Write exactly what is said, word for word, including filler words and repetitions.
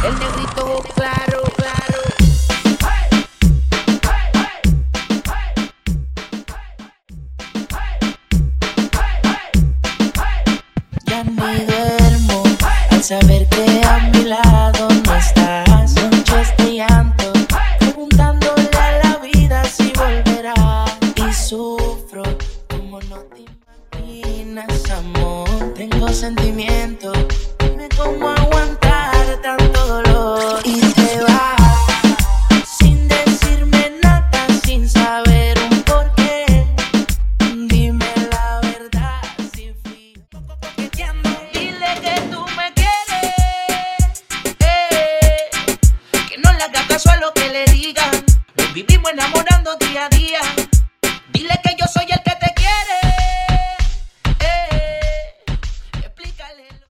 El negrito claro, claro. Ya ni duermo al saber que a mi lado no estás.